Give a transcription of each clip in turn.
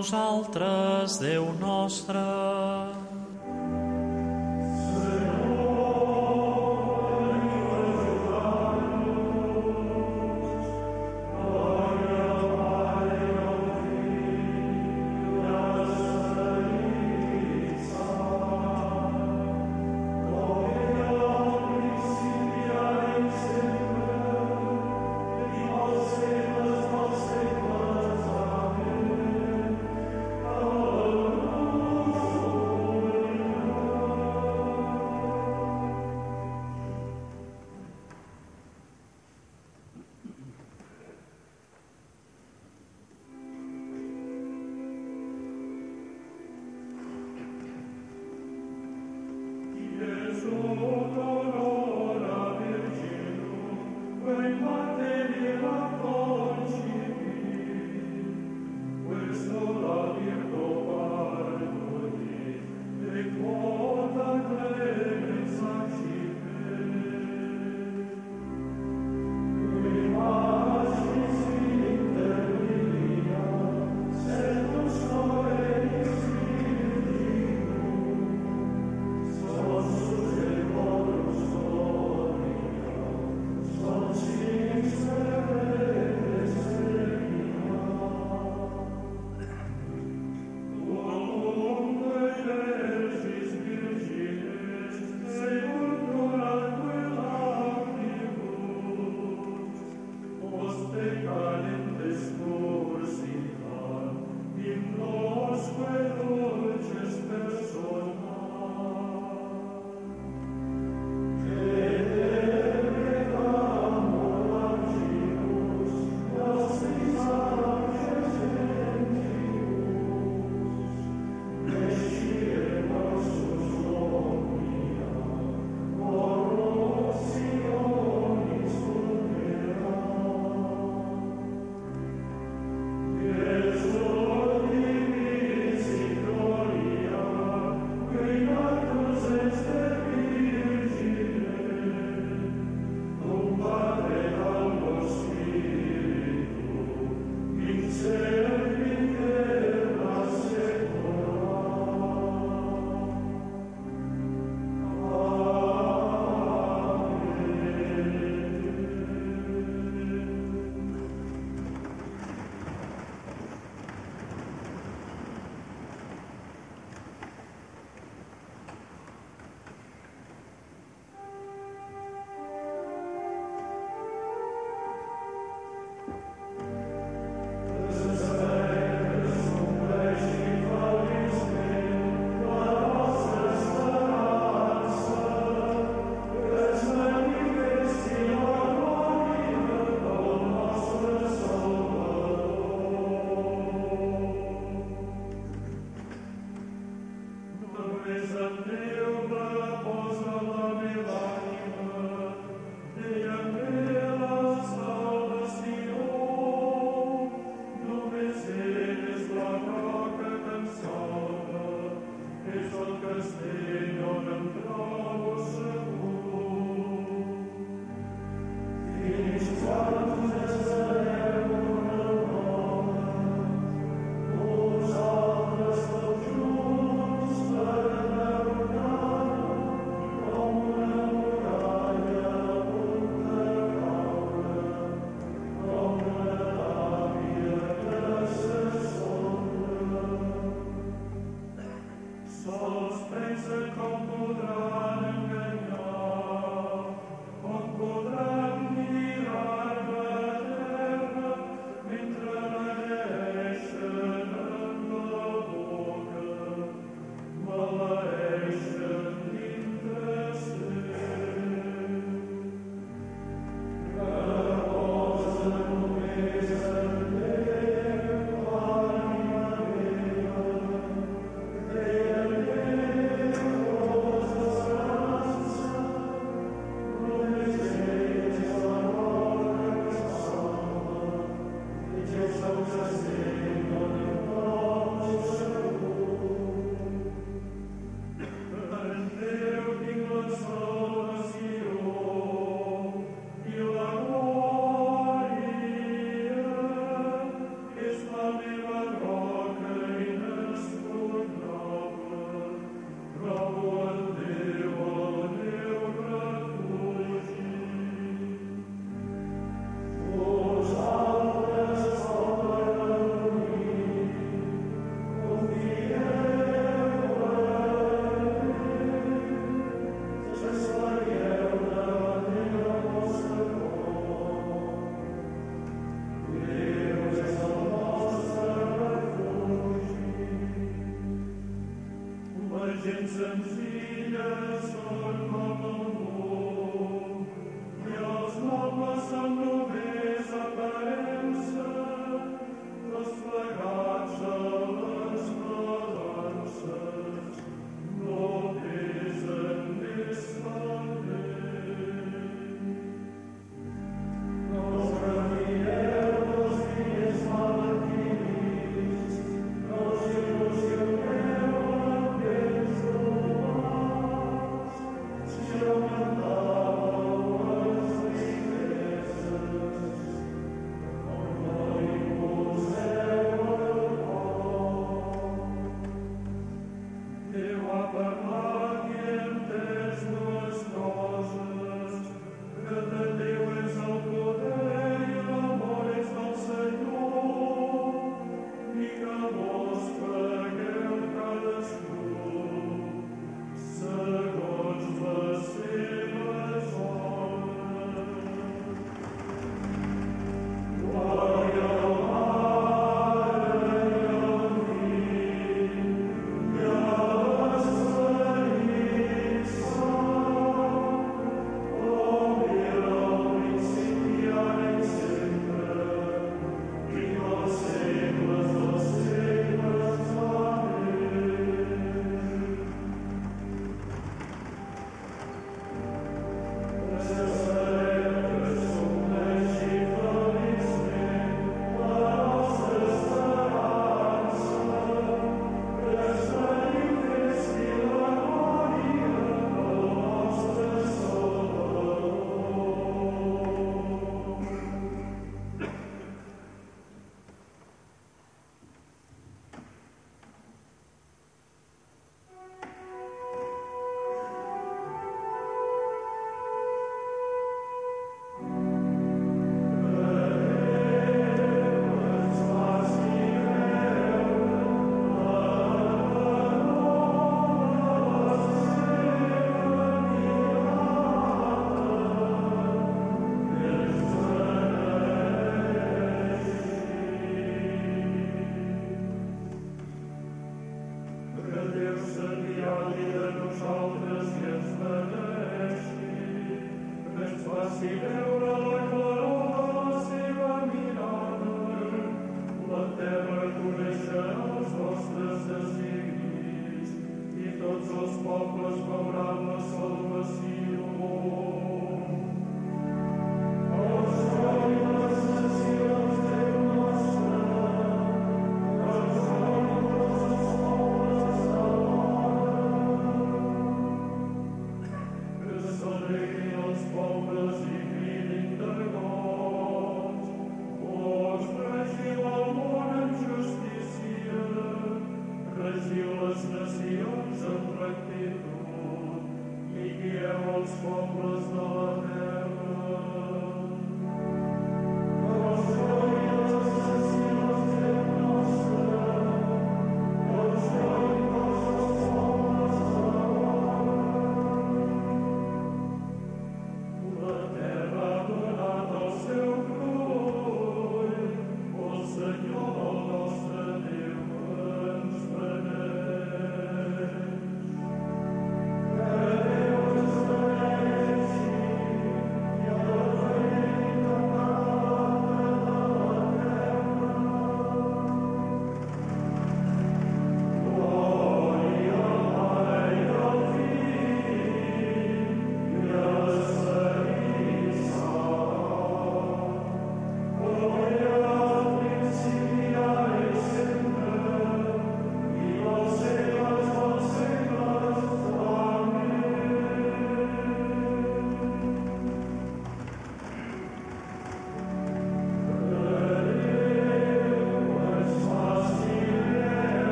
nosaltres, Déu nostre.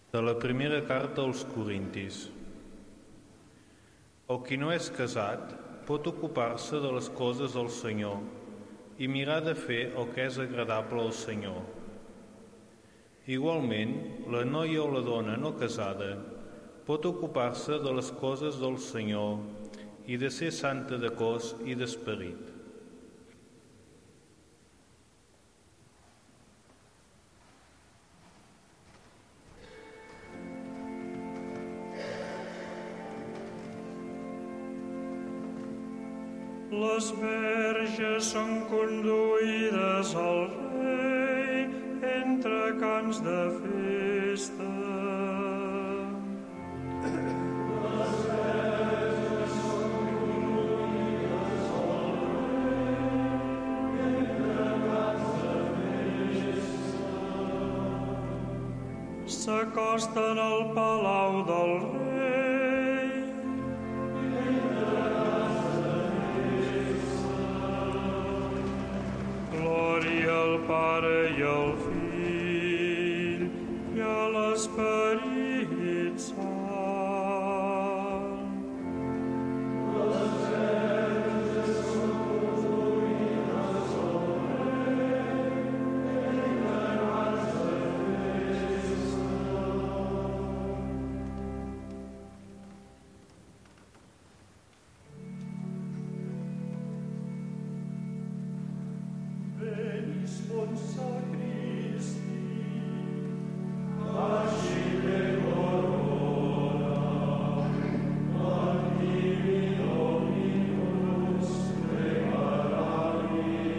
De la primera carta als Corintis. El qui no és casat pot ocupar-se de les coses del Senyor i mirar de fer el que és agradable al Senyor. Igualment, la noia o la dona no casada pot ocupar-se de les coses del Senyor i de ser santa de cos i d'esperit. Les verges són conduïdes al rei entre cants de festa. Les verges són conduïdes al rei entre cants de festa. S'acosten al palau del rei. Glòria al Pare i al Fill i a l'Esperit Sant. Les verges són conduïdes al rei entre cants de festa. Venis sponsa Christi, facile corona, Antivi Dominus, preparami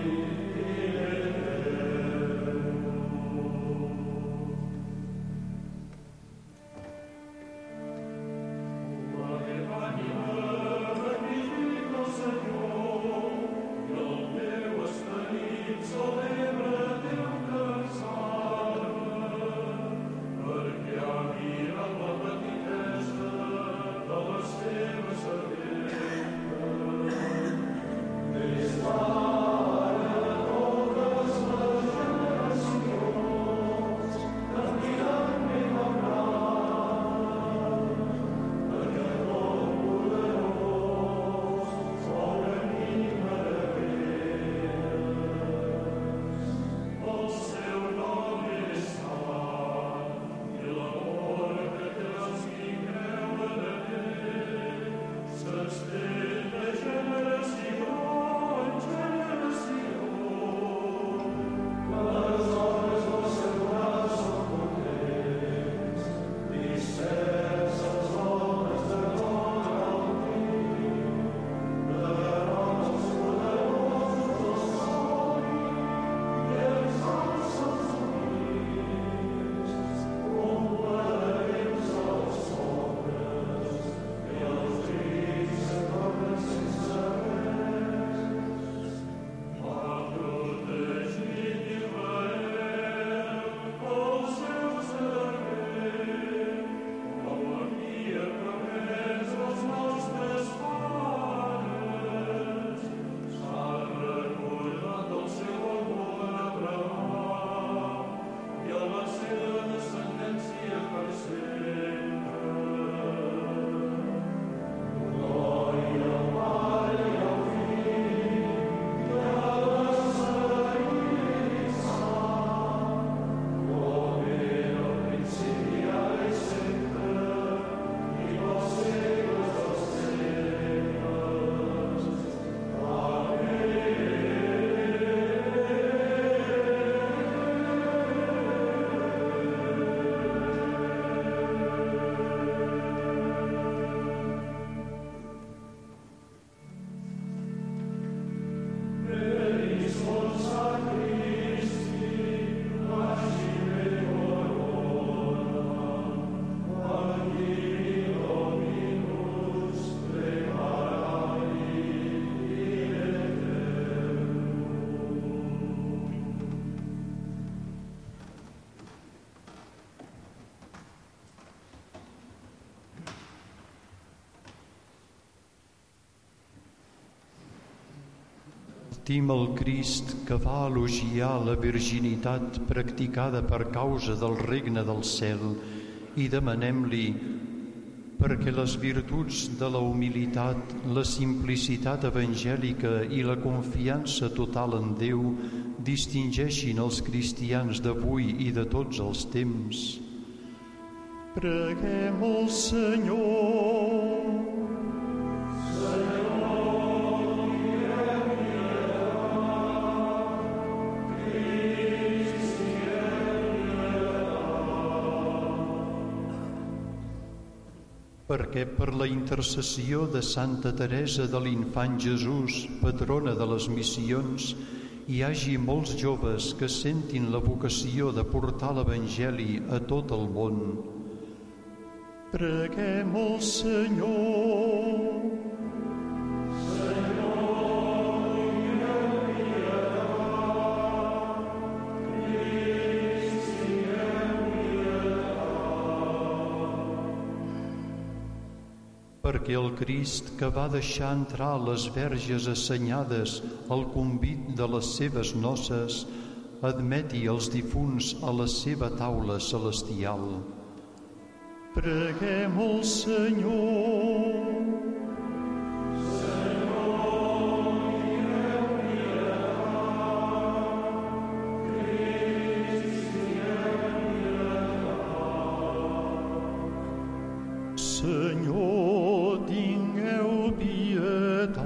Sentim el Crist que va elogiar la virginitat practicada per causa del regne del cel i demanem-li perquè les virtuts de la humilitat, la simplicitat evangèlica i la confiança total en Déu distingeixin els cristians d'avui i de tots els temps. Preguem al Senyor. Perquè per la intercessió de Santa Teresa de l'Infant Jesús, patrona de les missions, hi hagi molts joves que sentin la vocació de portar l'Evangeli a tot el món. Preguem al Senyor. Perquè el Crist, que va deixar entrar les verges assenyades al convit de les seves noces, admeti els difunts a la seva taula celestial. Preguem al Senyor. Senyor, tingueu pietat.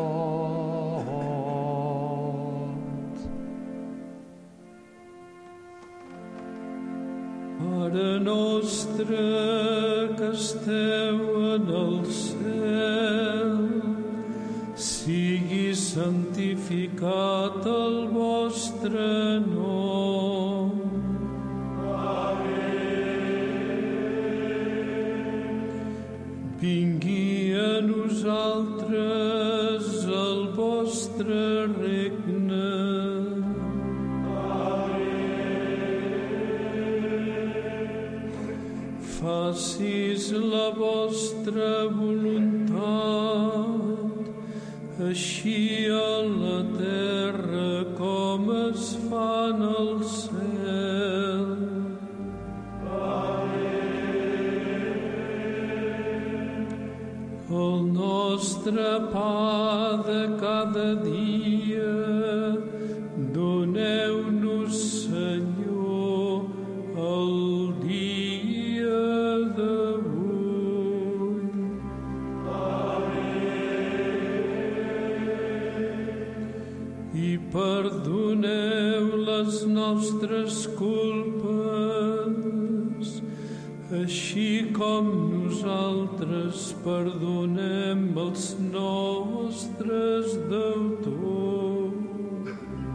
Pare nostre que esteu en el cel, sigui santificat el vostre nom. Vingui a nosaltres el vostre regne. Facis la vostra voluntat, així a la terra com es fa en el cel. El nostre pa de cada dia, doneu-nos, Senyor, el dia d'avui. I perdoneu les nostres culpes, així com nosaltres perdonem els nostres deutors.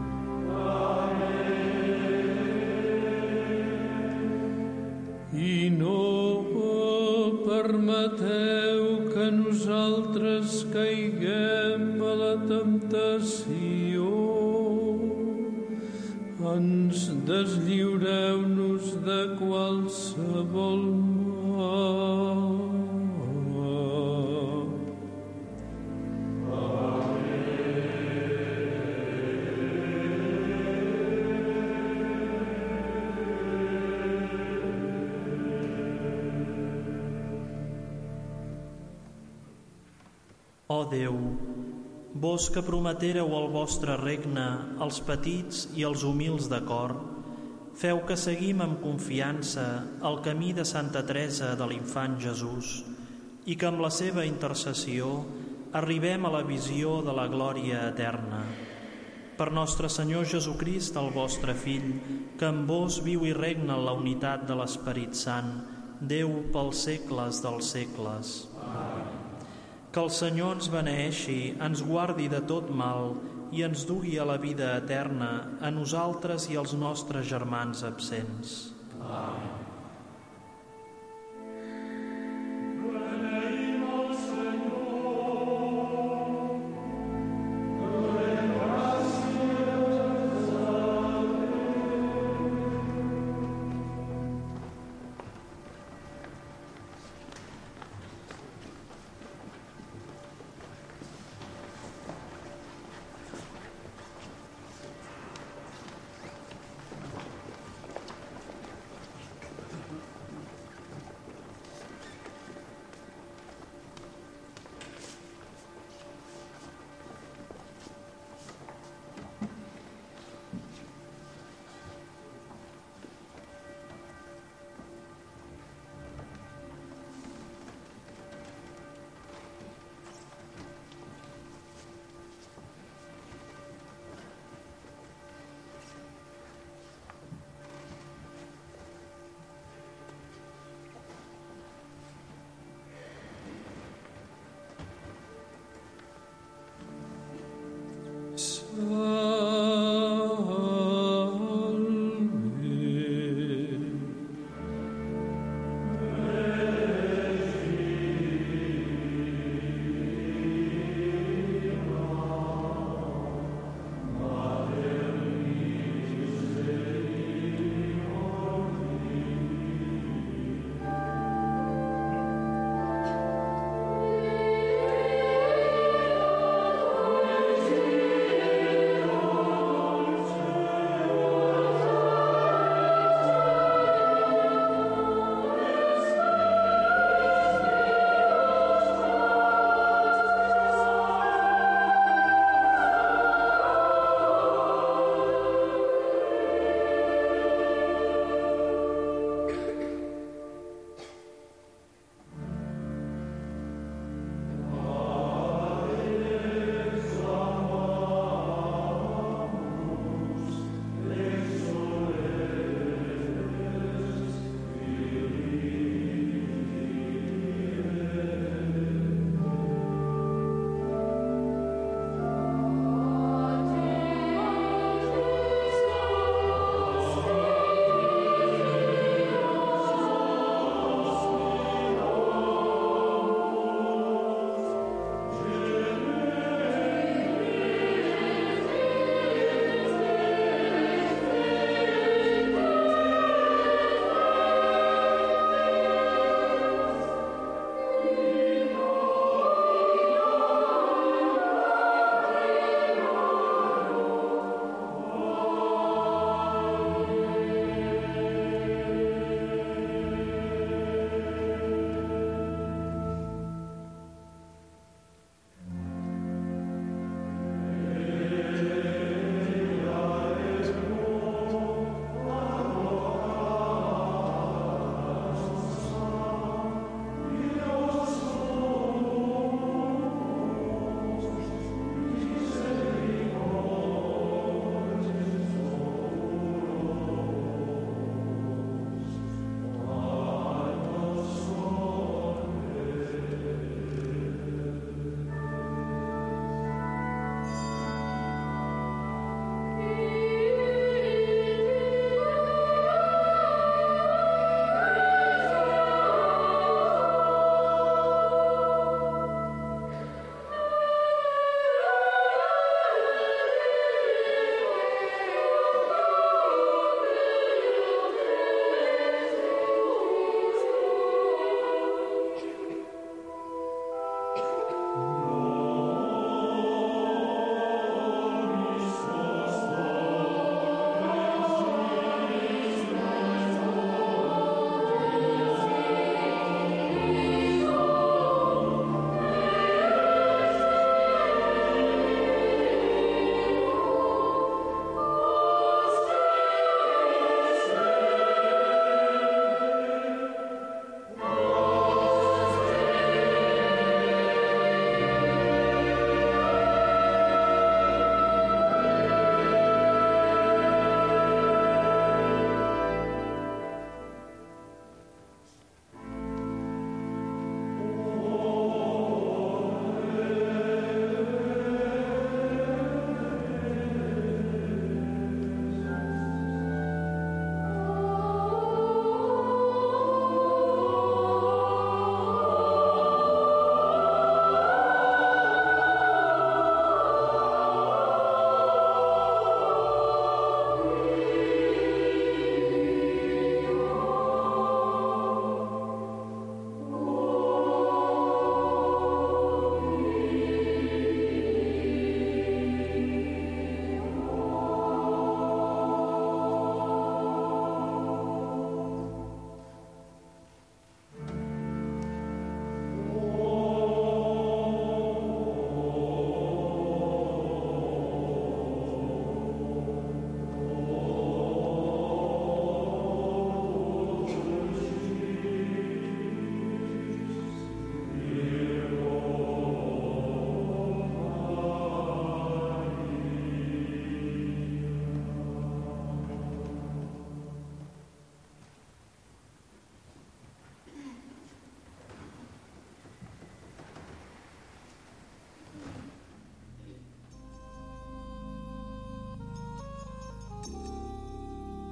I no permeteu que nosaltres caiguem a la temptació. Ens deslliureu-nos de qualsevol mal. Ó Déu, vós que prometéreu el vostre regne als petits i als humils de cor, feu que seguim amb confiança el camí de Santa Teresa de l'Infant Jesús i que amb la seva intercessió arribem a la visió de la glòria eterna. Per nostre Senyor Jesucrist, el vostre Fill, que amb vos viu i regna en la unitat de l'Esperit Sant, Déu pels segles dels segles. Que el Senyor ens beneeixi, ens guardi de tot mal i ens dugui a la vida eterna, a nosaltres i als nostres germans absents. Amén.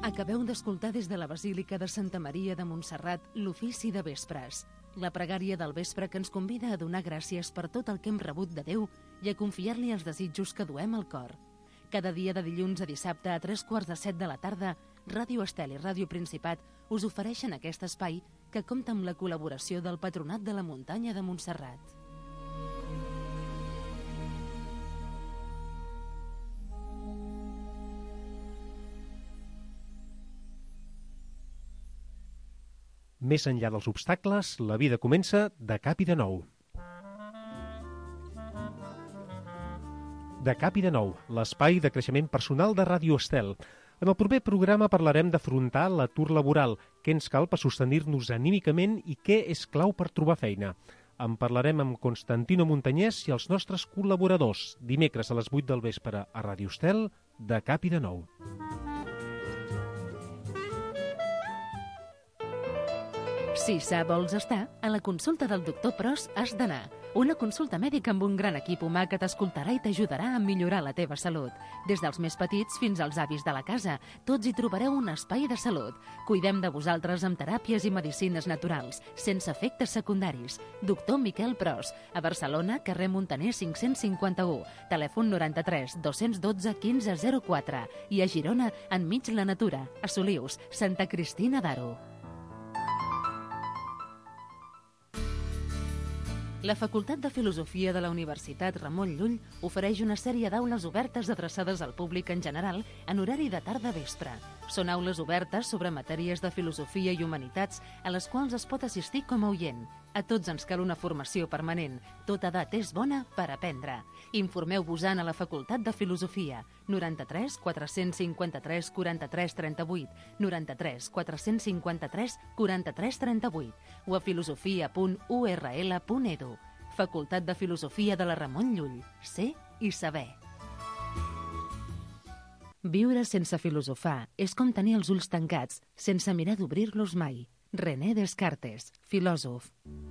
Acabeu d'escoltar des de la Basílica de Santa Maria de Montserrat l'ofici de vespres, la pregària del vespre que ens convida a donar gràcies per tot el que hem rebut de Déu i a confiar-li els desitjos que duem al cor. Cada dia de dilluns a dissabte a 3:45 de la tarda, Ràdio Estel i Ràdio Principat us ofereixen aquest espai que compta amb la col·laboració del Patronat de la Muntanya de Montserrat. Més enllà dels obstacles, la vida comença de cap i de nou. De cap i de nou, l'espai de creixement personal de Ràdio Estel. En el proper programa parlarem d'afrontar l'atur laboral, què ens cal per sostenir-nos anímicament i què és clau per trobar feina. En parlarem amb Constantino Montañés i els nostres col·laboradors, dimecres a les 8 del vespre a Ràdio Estel, de cap i de nou. Si sa vols estar, a la consulta del doctor Pros has d'anar. Una consulta mèdica amb un gran equip humà que t'escoltarà i t'ajudarà a millorar la teva salut. Des dels més petits fins als avis de la casa, tots hi trobareu un espai de salut. Cuidem de vosaltres amb teràpies i medicines naturals, sense efectes secundaris. Doctor Miquel Pros, a Barcelona, carrer Muntaner 551, telèfon 93 212 1504 i a Girona, enmig la natura, a Solius, Santa Cristina d'Aro. La Facultat de Filosofia de la Universitat Ramon Llull ofereix una sèrie d'aules obertes adreçades al públic en general en horari de tarda-vespre. Són aules obertes sobre matèries de filosofia i humanitats a les quals es pot assistir com a oient. A tots ens cal una formació permanent. Tota edat és bona per aprendre. Informeu-vos-en a la Facultat de Filosofia. 93 453 43 38, 93 453 43 38 o a filosofia.url.edu. Facultat de Filosofia de la Ramon Llull. Ser i saber. Viure sense filosofar és com tenir els ulls tancats, sense mirar d'obrir-los mai. René Descartes, filòsof.